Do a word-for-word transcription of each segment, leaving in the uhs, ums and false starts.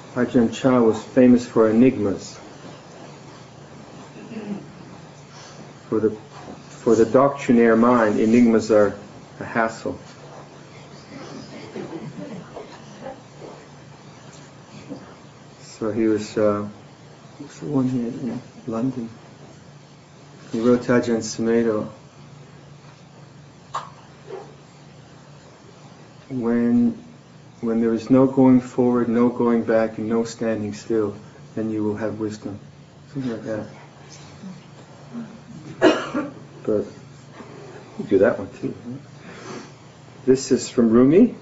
Ajahn Chah was famous for enigmas. For the for the doctrinaire mind, enigmas are a hassle. So he was, uh, what's the one here in London? He wrote to Ajahn Sumedho, when when there is no going forward, no going back, and no standing still, then you will have wisdom. Something like that. But you do that one too. Right? This is from Rumi.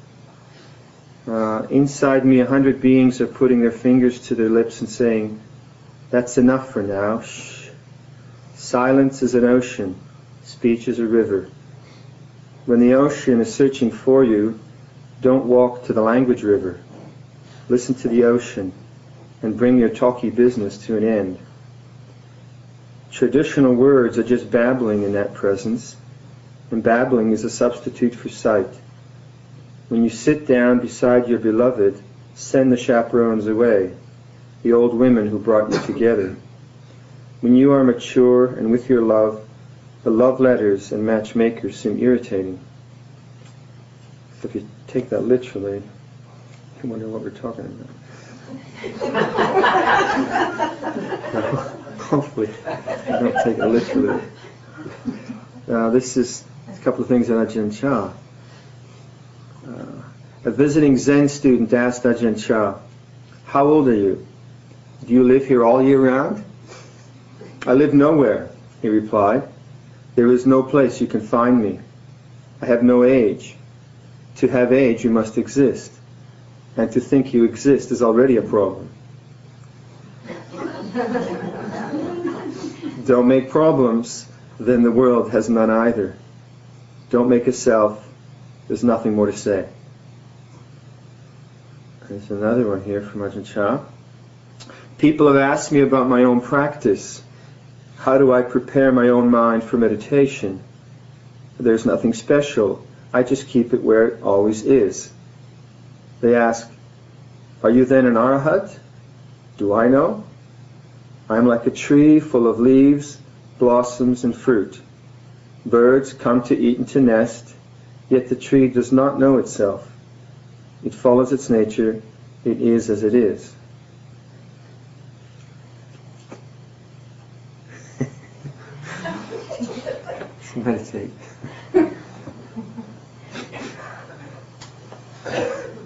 Uh, inside me, a hundred beings are putting their fingers to their lips and saying, "That's enough for now. Shh. Silence is an ocean. Speech is a river. When the ocean is searching for you, don't walk to the language river. Listen to the ocean and bring your talky business to an end. Traditional words are just babbling in that presence, and babbling is a substitute for sight. When you sit down beside your beloved, send the chaperones away, the old women who brought you together. When you are mature and with your love, the love letters and matchmakers seem irritating." So if you take that literally, you wonder what we're talking about. No, hopefully, don't take it literally. Now, this is a couple of things on Ajahn Chah. Uh, a visiting Zen student asked Ajahn Chah, "How old are you? Do you live here all year round?" "I live nowhere," he replied. "There is no place you can find me. I have no age. To have age, you must exist. And to think you exist is already a problem." Don't make problems, then the world has none either. Don't make a self, there's nothing more to say. There's another one here from Ajahn Chah. "People have asked me about my own practice. How do I prepare my own mind for meditation? There's nothing special. I just keep it where it always is. They ask, 'Are you then an arahat?' Do I know? I am like a tree full of leaves, blossoms, and fruit. Birds come to eat and to nest, yet the tree does not know itself. It follows its nature. It is as it is." Let's meditate.